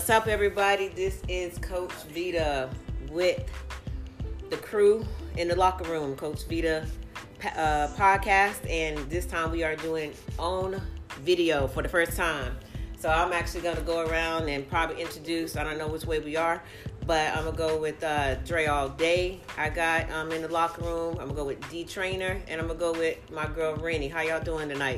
What's up, everybody? This is Coach Vita with the crew in the locker room, Coach Vita podcast, and this time we are doing on video for the first time. So I'm actually going to go around and probably introduce, I don't know which way we are, but I'm going to go with Dre all day. I got in the locker room. I'm going to go with D Trainer, and I'm going to go with my girl Rennie. How y'all doing tonight?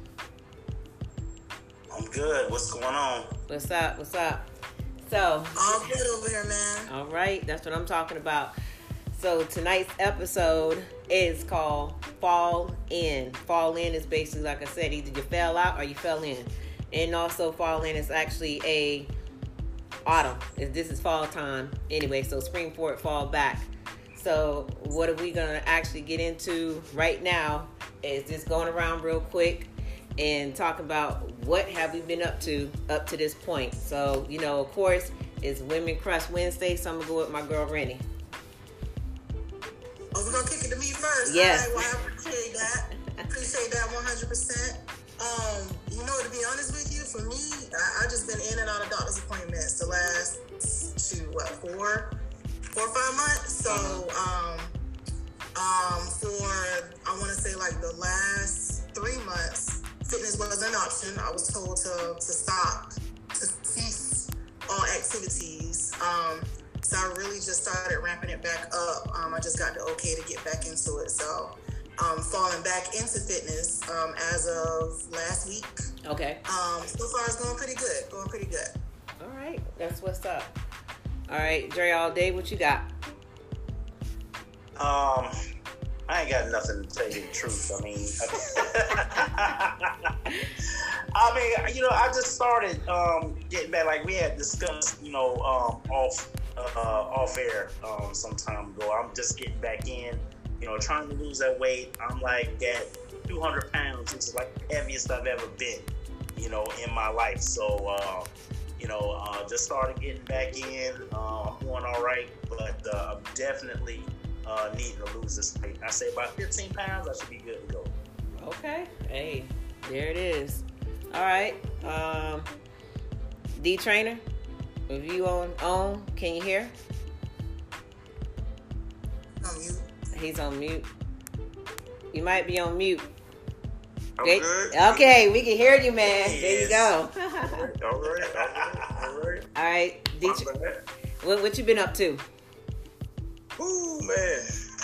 I'm good. What's going on? What's up? So, all good over here, man. All right, that's what I'm talking about. So tonight's episode is called Fall In. Fall In is basically, like I said, either you fell out or you fell in. And also fall in is actually a autumn. This is fall time anyway, so spring forward, fall back. So what are we going to actually get into right now is just going around real quick and talking about what have we been up to this point. So, of course, it's Women Crush Wednesday, so I'm going to go with my girl Rennie. Oh, we're going to kick it to me first? Yes. All right, well, I appreciate that. 100%. To be honest with you, for me, I just been in and out of doctor's appointments the last 4 or 5 months. So, for, I want to say like the last 3 months, fitness was an option. I was told to stop, to cease all activities. So I really just started ramping it back up. I just got the okay to get back into it. So falling back into fitness as of last week. Okay. So far it's going pretty good. All right. That's what's up. All right. Dre all day, what you got? I ain't got nothing to tell you the truth. I just started getting back. Like we had discussed, off air some time ago. I'm just getting back in, trying to lose that weight. I'm like at 200 pounds, which is like the heaviest I've ever been, in my life. So, just started getting back in. I'm doing all right, but I'm definitely needing to lose this weight. I say about 15 pounds, I should be good to go. Okay. Hey, there it is. All right. D Trainer, if you on, can you hear? On mute. He's on mute. You might be on mute. I'm good. Okay, we can hear you, man. Yes. There you go. All right. All right. D, what you been up to? Ooh, man.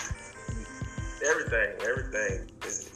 Everything.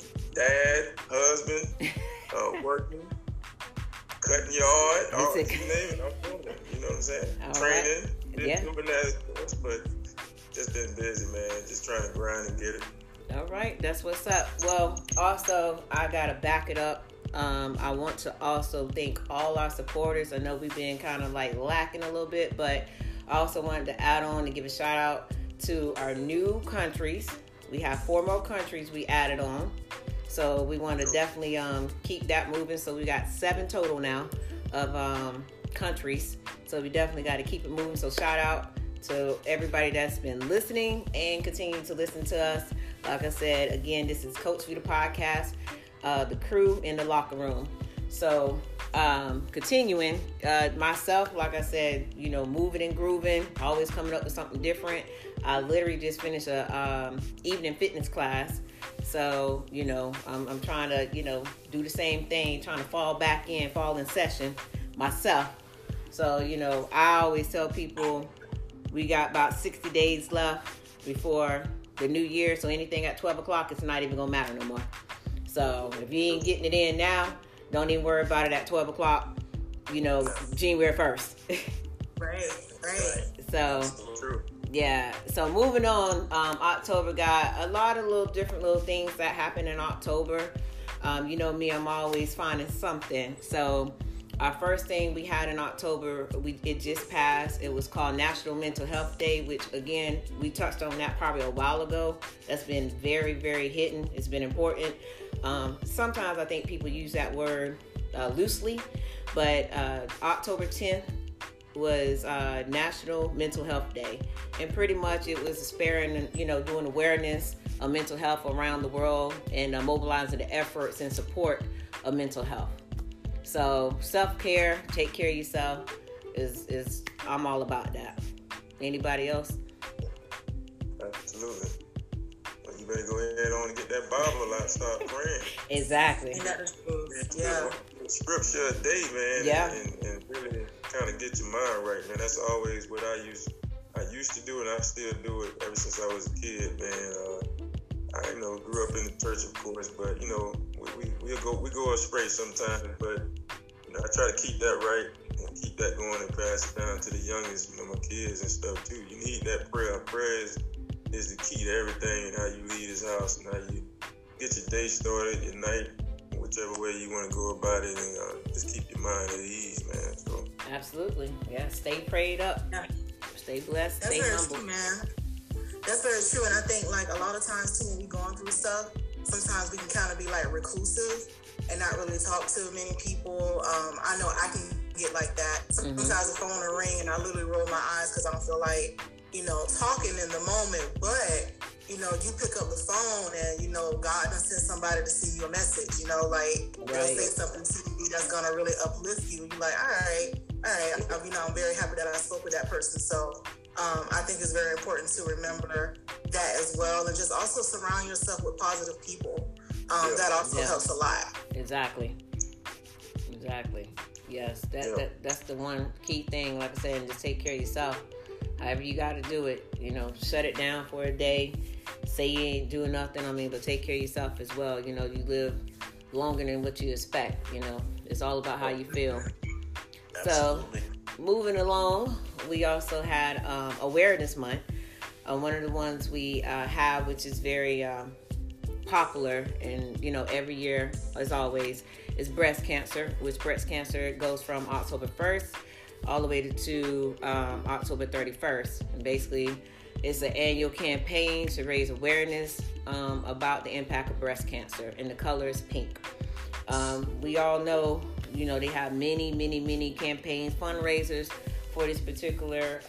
Dad, husband, working, cutting yard, all you name it, I'm doing it. You know what I'm saying? All Training, right. doing that, but just been busy, man. Just trying to grind and get it. All right, that's what's up. Well, also, I got to back it up. I want to also thank all our supporters. I know we've been kind of like lacking a little bit, but I also wanted to add on and give a shout out to our new countries. We have 4 more countries we added on. So we want to definitely keep that moving. So we got 7 total now of countries. So we definitely got to keep it moving. So shout out to everybody that's been listening and continue to listen to us. Like I said, again, this is Coach Vita Podcast, the crew in the locker room. So continuing, myself, like I said, moving and grooving, always coming up with something different. I literally just finished a evening fitness class. So, I'm trying to, do the same thing, trying to fall in session myself. So, I always tell people we got about 60 days left before the new year. So anything at 12 o'clock, it's not even going to matter no more. So if you ain't getting it in now, don't even worry about it at 12 o'clock, January 1st. Right. So, True. yeah. So moving on, October got a lot of different little things that happen in October. Me, I'm always finding something. So our first thing we had in October, it just passed. It was called National Mental Health Day, which again, we touched on that probably a while ago. That's been very, very hidden. It's been important. Sometimes I think people use that word loosely, but October 10th was National Mental Health Day. And pretty much it was sparing, doing awareness of mental health around the world and mobilizing the efforts and support of mental health. So self-care, take care of yourself. is I'm all about that. Anybody else? Absolutely. Well, you better go ahead on and get that Bible out, start praying. Exactly. Yeah. Scripture a day, man. Yeah. And really kind of get your mind right, man. That's always what I used to do, and I still do it ever since I was a kid, man. I grew up in the church, of course, but we go astray sometimes, but I try to keep that right and keep that going and pass it down to the youngest, my kids and stuff too. You need that prayer. Prayer is the key to everything, and how you lead this house and how you get your day started, your night, whichever way you want to go about it, and just keep your mind at ease, man. So absolutely, yeah. Stay prayed up. Yeah. Stay blessed. That's stay very humble. true, man. That's very true, and I think like a lot of times too, when we going through stuff, sometimes we can kind of be like reclusive and not really talk to many people. I know I can get like that. Sometimes the phone will ring and I literally roll my eyes because I don't feel like, talking in the moment. But, you pick up the phone and, God done sent somebody to send you a message, they'll say something to you that's going to really uplift you. You're like, all right. I'm very happy that I spoke with that person. So I think it's very important to remember that as well. And just also surround yourself with positive people. That also helps a lot. Exactly. Yes, that's the one key thing. Like I said, and just take care of yourself. However you got to do it. Shut it down for a day. Say you ain't doing nothing. But take care of yourself as well. You live longer than what you expect. It's all about how you feel. Absolutely. So, moving along, we also had Awareness Month. One of the ones we have, which is very popular, and every year, as always, is breast cancer. Which breast cancer goes from October 1st all the way to October 31st. And basically, it's an annual campaign to raise awareness about the impact of breast cancer, and the color is pink. We all know, they have many campaigns, fundraisers for this particular,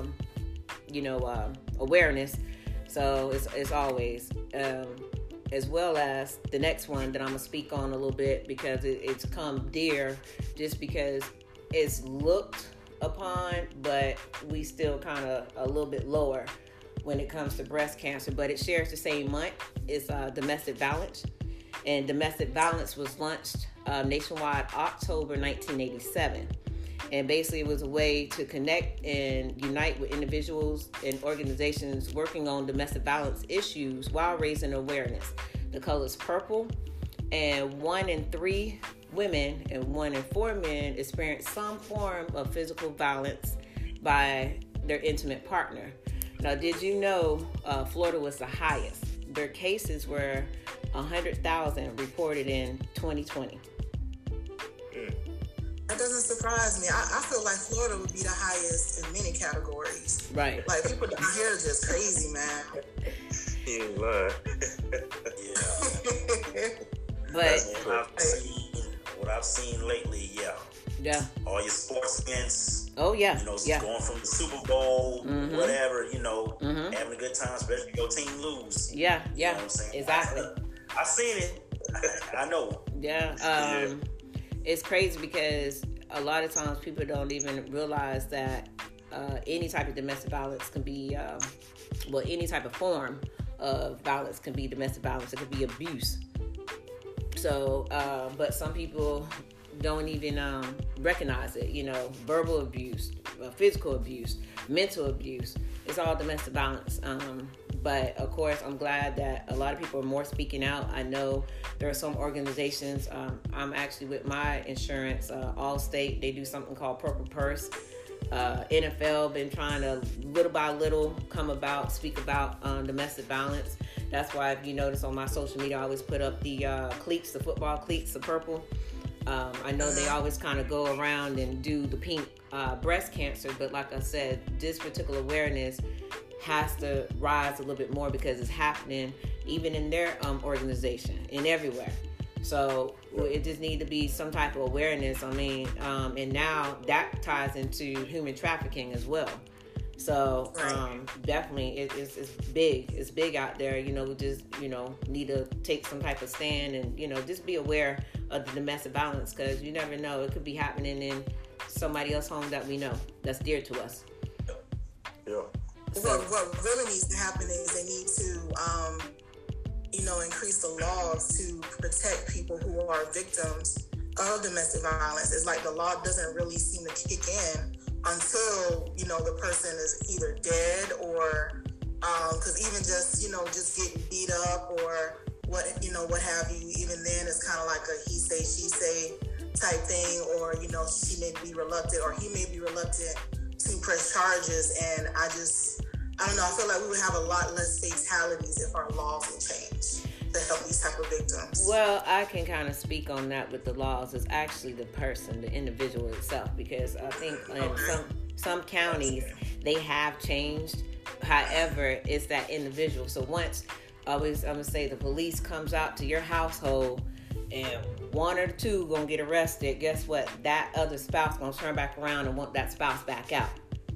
awareness. So it's always, as well as the next one that I'm going to speak on a little bit, because it's come dear just because it's looked upon, but we still kind of a little bit lower when it comes to breast cancer. But it shares the same month. It's domestic violence. And domestic violence was launched nationwide October 1987. And basically it was a way to connect and unite with individuals and organizations working on domestic violence issues while raising awareness. The color is purple, and 1 in 3 women and 1 in 4 men experience some form of physical violence by their intimate partner. Now, did you know Florida was the highest? Their cases were 100,000 reported in 2020. That doesn't surprise me. I feel like Florida would be the highest in many categories. Right. Like, people down here are just crazy, man. You ain't lying. But what I've seen lately, yeah. All your sports events. Oh yeah. Going from the Super Bowl, whatever, having a good time, especially if your team lose. Yeah. You know what I'm saying? Exactly. I've seen it. I know. Yeah. It's crazy because a lot of times people don't even realize that any type of domestic violence can be, any type of form of violence can be domestic violence. It could be abuse. So, but some people don't even recognize it. Verbal abuse, physical abuse, mental abuse. It's all domestic violence. But of course, I'm glad that a lot of people are more speaking out. I know there are some organizations. I'm actually with my insurance, Allstate. They do something called Purple Purse. NFL been trying to little by little speak about domestic violence. That's why, if you notice on my social media, I always put up the cleats, the football cleats, the purple. I know they always kind of go around and do the pink breast cancer, but like I said, this particular awareness has to rise a little bit more because it's happening even in their organization and everywhere. So it just need to be some type of awareness. And now that ties into human trafficking as well. So definitely it's big. It's big out there. We just, need to take some type of stand and, just be aware of the domestic violence, because you never know. It could be happening in somebody else's home that we know that's dear to us. Yeah. What really needs to happen is they need to, increase the laws to protect people who are victims of domestic violence. It's like the law doesn't really seem to kick in until, the person is either dead or, because even just getting beat up or what have you, even then it's kind of like a he say, she say type thing, or, she may be reluctant or he may be reluctant to press charges. And I don't know, I feel like we would have a lot less fatalities if our laws would change to help these type of victims. Well, I can kind of speak on that with the laws. It's actually the person, the individual itself, because I think in some counties they have changed. However, it's that individual. So once, I'm gonna say, the police comes out to your household and one or two gonna get arrested, guess what? That other spouse gonna turn back around and want that spouse back out.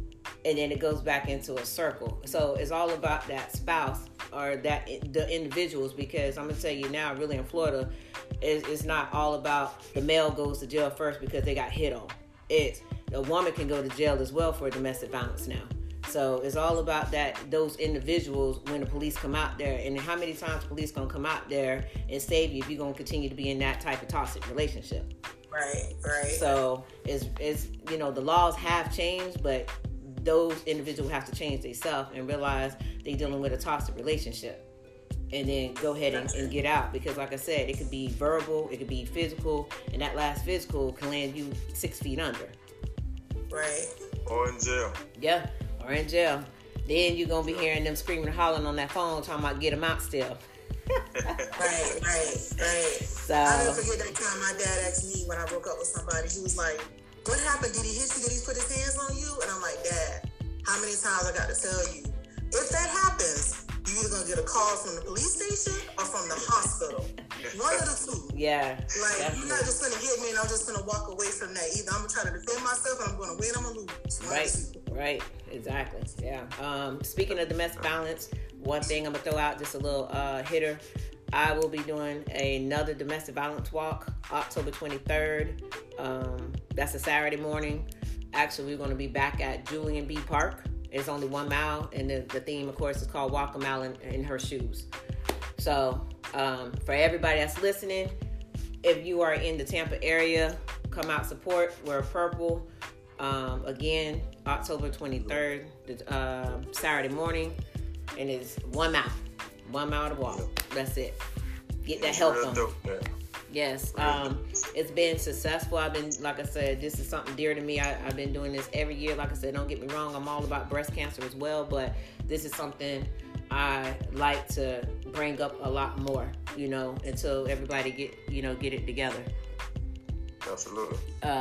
And then it goes back into a circle. So it's all about that spouse or the individuals, because I'm going to tell you now, really in Florida, it's not all about the male goes to jail first because they got hit on. It's the woman can go to jail as well for domestic violence now. So it's all about those individuals when the police come out there. And how many times police going to come out there and save you if you're going to continue to be in that type of toxic relationship. Right. So it's the laws have changed, but those individuals have to change themselves and realize they're dealing with a toxic relationship, and then go ahead and get out. Because like I said, it could be verbal, it could be physical, and that last physical can land you 6 feet under. Right. Or in jail. Yeah, or in jail. Then you're going to be hearing them screaming and hollering on that phone talking about get them out still. Right. So I'll never forget that time my dad asked me when I broke up with somebody. He was like, what happened? Did he hit you? Did he put his hands on you? And I'm like, Dad, how many times I got to tell you? If that happens, you're either going to get a call from the police station or from the hospital. One of the two. Yeah. Like, definitely. You're not just going to hit me and I'm just going to walk away from that. Either I'm going to try to defend myself and I'm going to win, I'm going to lose. Right. Exactly. Yeah. Speaking of domestic violence, one thing I'm going to throw out, just a little hitter. I will be doing another domestic violence walk October 23rd. That's a Saturday morning. Actually, we're going to be back at Julian B. Park. It's only 1 mile, and the theme, of course, is called Walk a Mile in Her Shoes. So, for everybody that's listening, if you are in the Tampa area, come out, support. Wear purple. Again, October 23rd, Saturday morning, and it's 1 mile. 1 mile to walk. That's it. Get that health on. Yes. It's been successful. I've been, like I said, this is something dear to me. I've been doing this every year. Like I said, don't get me wrong, I'm all about breast cancer as well, but this is something I like to bring up a lot more, until everybody get it together. Absolutely.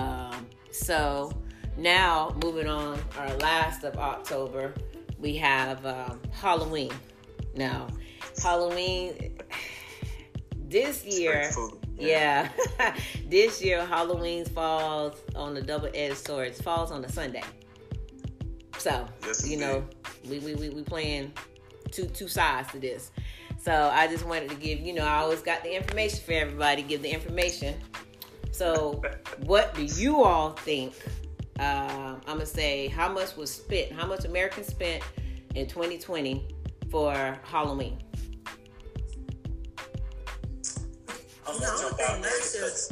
So now moving on, our last of October, we have Halloween. Now, Halloween this year, this year Halloween falls on the double-edged sword. It falls on a Sunday. So, we playing two sides to this. So I just wanted to give, I always got the information for everybody, give the information. So what do you all think? I'm going to say how much Americans spent in 2020 for Halloween? I'm gonna jump out there because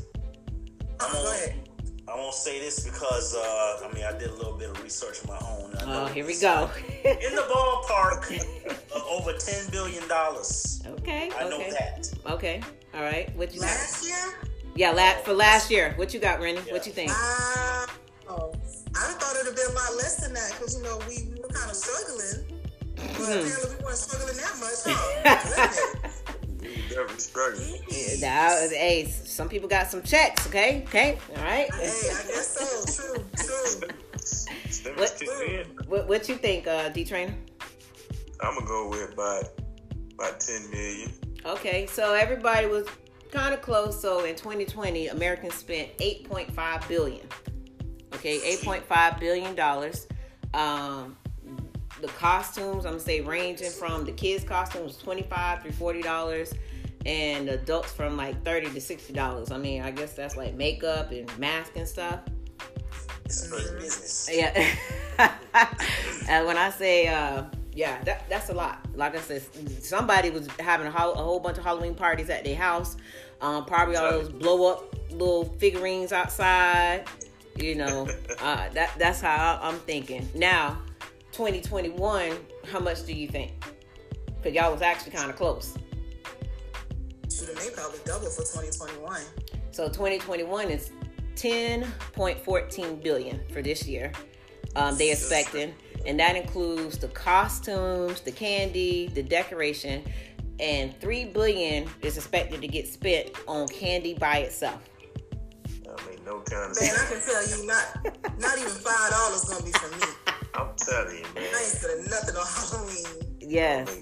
I won't say this because I did a little bit of research of my own. Here we go. In the ballpark of over $10 billion. Okay. I know that. Okay. All right. What you got? Last year? Yeah, for last year. What you got, Rennie? Yeah. What you think? I thought it would have been a lot less than that because we were kind of struggling. But apparently we weren't struggling that much. Huh? Definitely struggling. Hey, some people got some checks, okay? All right. Hey, I guess so. True. What you think, D-Trainer? I'm gonna go with about 10 million. Okay, so everybody was kind of close. So in 2020, Americans spent $8.5 billion. Okay, $8.5 billion. the costumes, I'm gonna say ranging from the kids' costumes $25 through $40, and adults from like $30 to $60. I mean, I guess that's like makeup and mask and stuff. It's a big business. Yeah. And when I say, that's a lot. Like I said, somebody was having a whole bunch of Halloween parties at their house. Probably all those blow up little figurines outside. You know, that's how I'm thinking. Now, 2021, how much do you think? Because y'all was actually kind of close. Should have made probably double for 2021. So 2021 is 10.14 billion for this year. They expecting, and that includes the costumes, the candy, the decoration, and $3 billion is expected to get spent on candy by itself. I mean, no kind of. Man, I can tell you, not even $5 gonna be from me. I'm telling you, man. I ain't spending nothing on Halloween. Yes.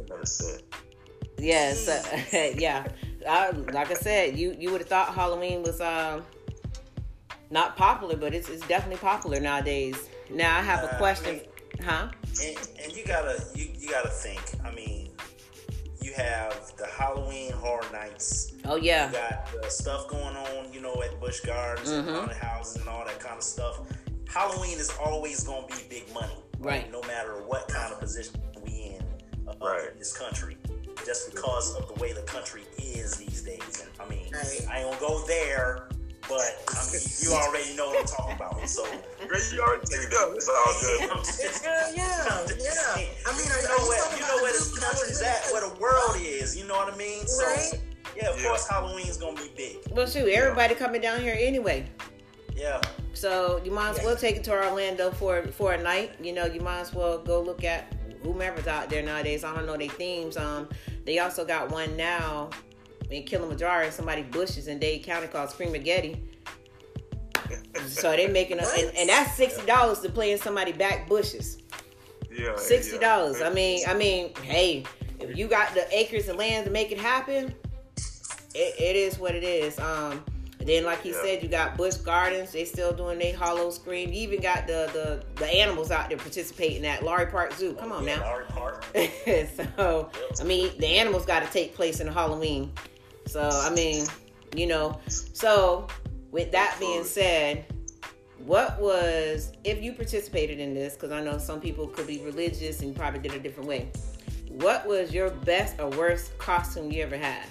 Yes. Yeah. Like I said, you would have thought Halloween was not popular, but it's definitely popular nowadays. Now I have a question, huh? And you gotta think. I mean, you have the Halloween Horror Nights. Oh yeah. You got the stuff going on, you know, at Busch Gardens and haunted houses and all that kind of stuff. Halloween is always gonna be big money, right? No matter what kind of position we in this country, just because of the way the country is these days. And I mean, I ain't gonna go there. But I mean, you already know what I'm talking about. So you already took it up. It's all good. Yeah. I mean, you know where this country's at, where the world is. You know what I mean? So yeah, of course, Halloween's gonna be big. Well, shoot, everybody coming down here anyway. Yeah. So you might as well take it to Orlando for a night. You know, you might as well go look at whomever's out there nowadays. I don't know their themes. They also got one now in Kilimanjaro in somebody's bushes in Dade County called Screamageddon. So they making and that's $60 to play in somebody's back bushes. Yeah, $60. Yeah. I mean, hey, if you got the acres and land to make it happen, it is what it is. Then like he said, you got Busch Gardens. They still doing their Hollow Scream. You even got the animals out there participating at Laurie Park Zoo. Come on now. Laurie Park. So I mean, the animals got to take place in Halloween. So, I mean, you know, so with that being said, what was, if you participated in this, because I know some people could be religious and probably did it a different way, what was your best or worst costume you ever had?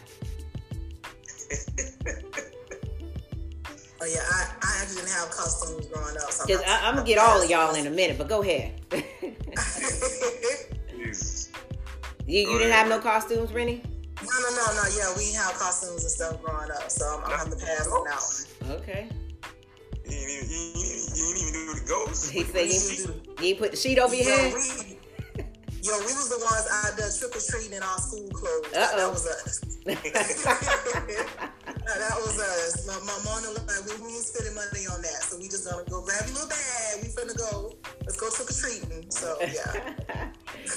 Oh, yeah, I actually didn't have costumes growing up. Because I'm going to get all of y'all in a minute, but go ahead. You didn't have no costumes, Rennie? No. Yeah, we didn't have costumes and stuff growing up, so I'm gonna have to pass on that one. Okay. You didn't even do the ghost. He said you put the sheet over your head. We was the ones out there trick or treating in our school clothes. That was us. That was us. My mom was like, we ain't spending money on that, so we just gonna go grab your little bag. We finna go. Let's go trick or treating. So yeah.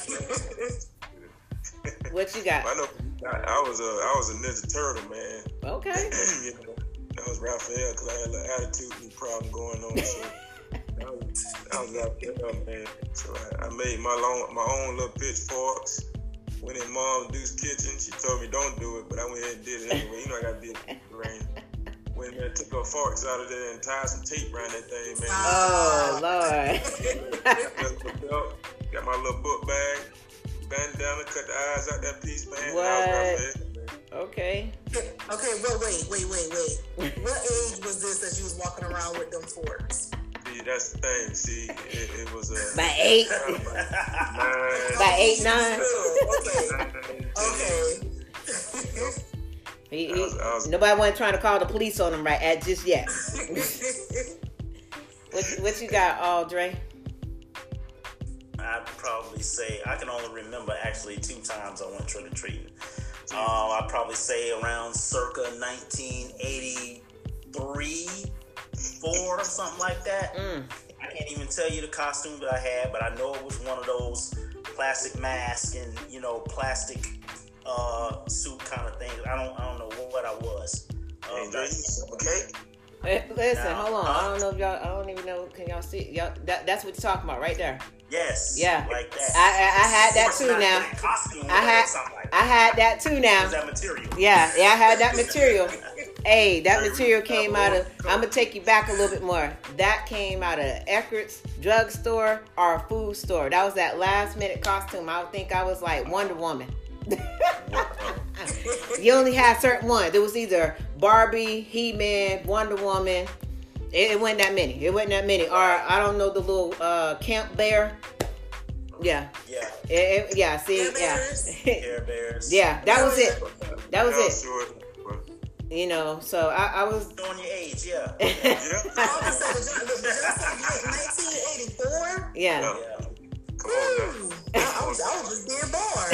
What you got? I know. I was a Ninja Turtle, man. Okay. You know, that was Raphael because I had an attitude problem going on. So I was out there, man. So I made my own little pitchforks. Went in Mom Deuce's kitchen. She told me don't do it, but I went ahead and did it anyway. You know I got to do it. Rain. Went in there, took her forks out of there and tied some tape around that thing, man. Oh Lord. Got my little book bag. Bandana, cut the eyes out that piece, man. What? Okay. Okay, well, wait. What age was this that you was walking around with them forks? See, that's the thing. See, it was by 8. By 8, 9. Okay. Nobody wasn't trying to call the police on him at just yet. What you got, Audrey? I'd probably say, I can only remember actually 2 times I went trick-or-treating. I'd probably say around circa 1983, 4, something like that. I can't even tell you the costume that I had, but I know it was one of those plastic masks and, you know, plastic suit kind of things. I don't know what I was. Okay. Listen, hold on. I don't know if y'all, I don't even know, can y'all see? Y'all, that's what you're talking about right there. Yes. Yeah. Like that. I had that too now. Costume, I had that too now. That material. Yeah, I had that material. Hey, that material came out of, I'm going to take you back a little bit more. That came out of Eckert's drugstore or a food store. That was that last minute costume. I would think I was like Wonder Woman. You only had certain ones. It was either Barbie, He-Man, Wonder Woman. It wasn't that many. Or I don't know, the little Camp Bear. Yeah. Yeah. See, Care Bears. Yeah, that was it. That was it. Sure. You know, so I was on your age, yeah. I was saying, the 1984. Yeah. Come on now. I was just being born.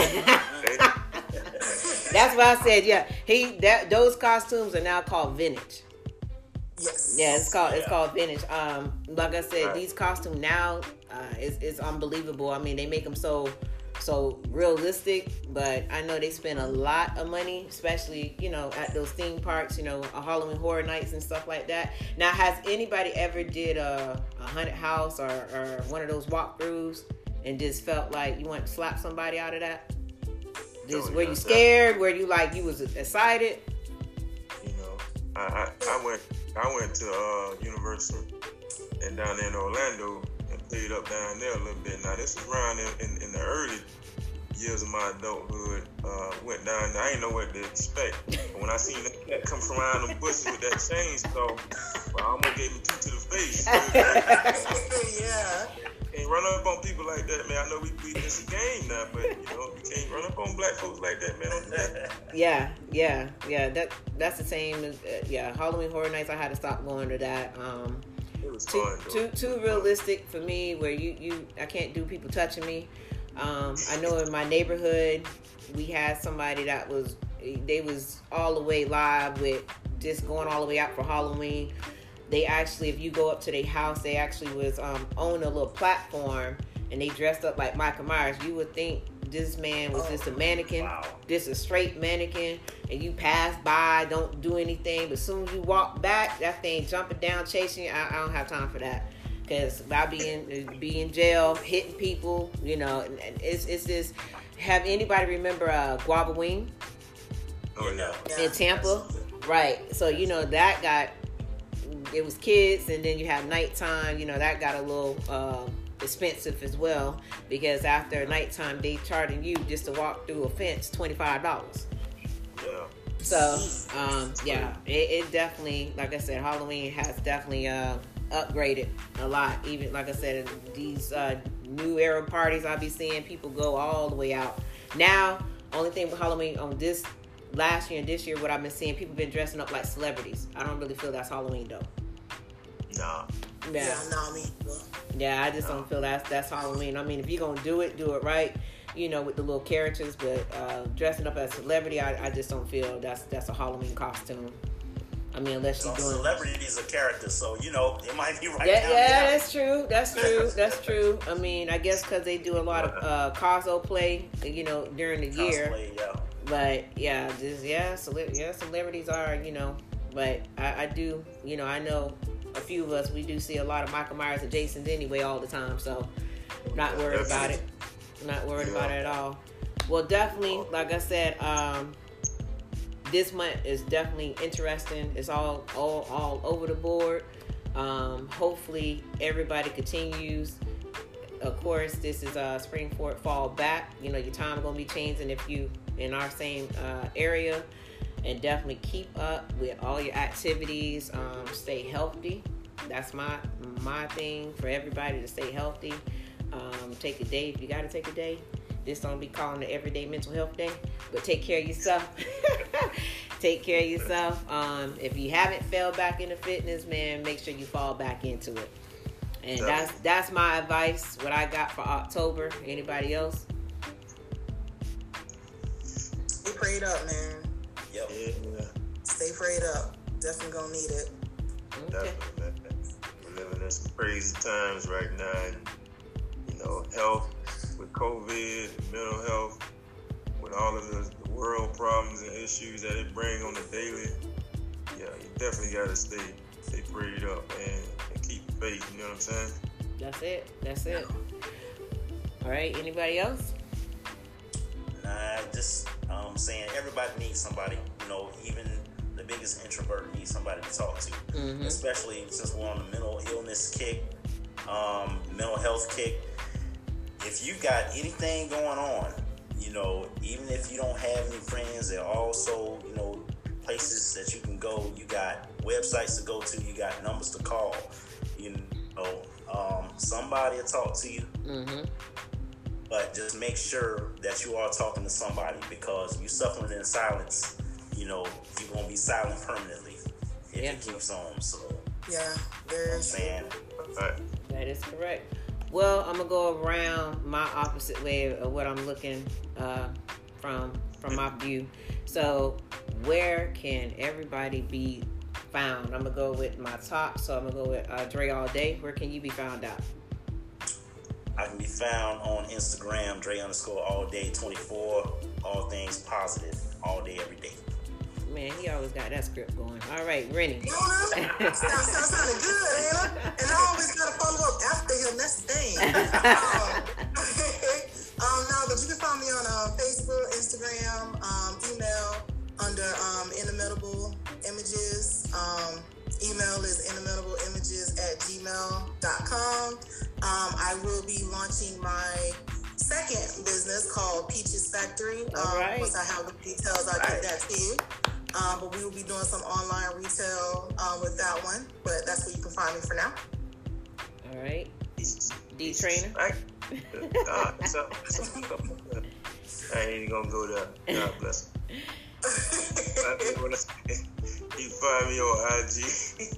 That's what I said. Yeah, those costumes are now called vintage. Yes. Yeah, it's called vintage. Like I said, these costumes now is unbelievable. I mean, they make them so realistic, but I know they spend a lot of money, especially, you know, at those theme parks, you know, Halloween Horror Nights and stuff like that. Now, has anybody ever did a haunted house or one of those walkthroughs and just felt like you want to slap somebody out of that? Were you scared? Were you like, you was excited? You know, I went to Universal and down there in Orlando and played up down there a little bit. Now this was around in the early years of my adulthood. Went down there, I didn't know what to expect. But when I seen that cat come from around them bushes with that chainsaw, I almost gave him 2 to the face. Yeah. Can't run up on people like that, man. I know it's a game now, but you know, you can't run up on black folks like that, man. Don't do that. Yeah. That's the same as Halloween Horror Nights. I had to stop going to that. It was fun, too realistic for me, where I can't do people touching me. I know in my neighborhood we had somebody that was all the way live with just going all the way out for Halloween. They actually, if you go up to their house, they actually was on a little platform and they dressed up like Michael Myers. You would think this man was just a mannequin, just a straight mannequin, and you pass by, don't do anything, but as soon as you walk back, that thing jumping down, chasing you. I don't have time for that, because I'll be in jail, hitting people, you know. And it's just, have anybody remember Guava Wing? Oh yeah. In Tampa? Right. So, you know, that got, it was kids, and then you have nighttime, you know, that got a little expensive as well, because after nighttime they charging you just to walk through a fence $25. Yeah. So it definitely, like I said, Halloween has definitely upgraded a lot. Even like I said, these new era parties, I'll be seeing people go all the way out. Now, only thing with Halloween on this last year and this year, what I've been seeing, people been dressing up like celebrities. I don't really feel that's Halloween though. Nah. Yeah, no, me. Yeah, I just don't feel that's Halloween. I mean, if you're gonna do it right, you know, with the little characters. But dressing up as a celebrity, I just don't feel that's a Halloween costume. I mean, unless you're doing celebrities are characters, so you know it might be right. Yeah, that's true. That's true. I mean, I guess because they do a lot of cosplay, you know, during the year. But celebrities are, you know. But I do, you know, I know a few of us, we do see a lot of Michael Myers and Jasons anyway all the time, so not worried about it. Not worried about it at all. Well, definitely, like I said, this month is definitely interesting. It's all over the board. Hopefully everybody continues. Of course, this is spring forward, fall back. You know, your time going to be changing if you in our same area. And definitely keep up with all your activities. Stay healthy. That's my thing for everybody, to stay healthy. Take a day if you got to take a day. This don't be calling the everyday mental health day, but take care of yourself. Take care of yourself. If you haven't fell back into fitness, man, make sure you fall back into it. And that's my advice. What I got for October. Anybody else? Stay prayed up, man. Yep. Yeah. Stay prayed up. Definitely gonna need it. Okay. Definitely. We're living in some crazy times right now. And, you know, health with COVID, mental health, with all of the world problems and issues that it brings on the daily. Yeah, you definitely gotta stay prayed up and keep faith. You know what I'm saying? That's it. All right. Anybody else? Nah, just saying everybody needs somebody. You know, even the biggest introvert needs somebody to talk to. Mm-hmm. Especially since we're on the mental illness kick, mental health kick. If you got anything going on, you know, even if you don't have any friends, there are also, you know, places that you can go. You got websites to go to. You got numbers to call. You know, somebody will talk to you. Mm-hmm. But just make sure that you are talking to somebody, because you suffering in silence, you know, you're going to be silent permanently if it keeps on. So, yeah, there's saying. That is correct. Well, I'm going to go around my opposite way of what I'm looking from my view. So, where can everybody be found? I'm going to go with my top. So, I'm going to go with Dre All Day. Where can you be found out? I can be found on Instagram, Dre_all_day24. All things positive, all day, every day. Man, he always got that script going. All right, Rennie. Sounded good, Ayla. And I always got to follow up after him. That's the thing. Now, but you can find me on Facebook, Instagram, email under Inimitable Images. Email is inimitableimages@gmail.com. I will be launching my second business called Peaches Factory. Right. Once I have the details, I'll get that to you. But we will be doing some online retail with that one. But that's where you can find me for now. All right. D Trainer. I ain't gonna go there. God bless. You can find me on IG,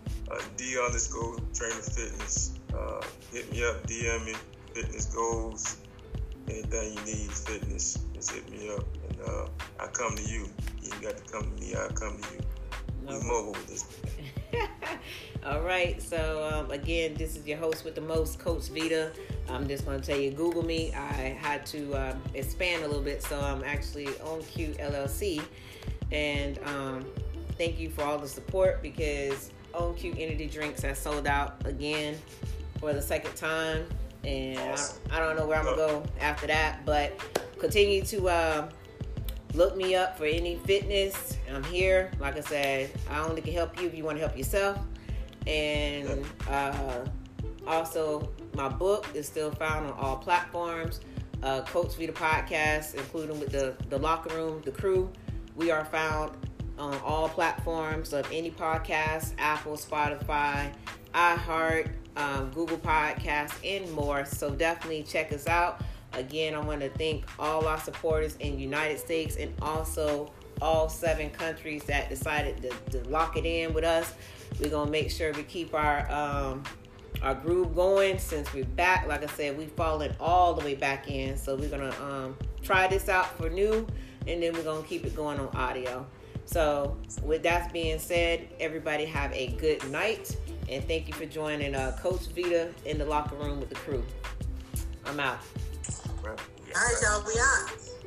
D_Trainer_Fitness. Hit me up, DM me, fitness goals, anything you need fitness, just hit me up, and I come to you. You ain't got to come to me, I come to you. We mobile with this. All right, so again, this is your host with the most, Coach Vita. I'm just going to tell you, Google me. I had to expand a little bit, so I'm actually on Q LLC. And thank you for all the support, because On Q Energy Drinks has sold out again for the second time. And I don't know where I'm going to go after that, but continue to look me up for any fitness. I'm here. Like I said, I only can help you if you want to help yourself. And also, my book is still found on all platforms. Coach Vita Podcast, including with the Locker Room, the crew. We are found on all platforms of any podcast, Apple, Spotify, iHeart, Google Podcasts, and more. So definitely check us out. Again, I want to thank all our supporters in the United States, and also all 7 countries that decided to lock it in with us. We're going to make sure we keep our groove going since we're back. Like I said, we've fallen all the way back in. So we're going to try this out for new, and then we're going to keep it going on audio. So with that being said, everybody have a good night. And thank you for joining Coach Vita in the Locker Room with the crew. I'm out. All right, y'all. We out.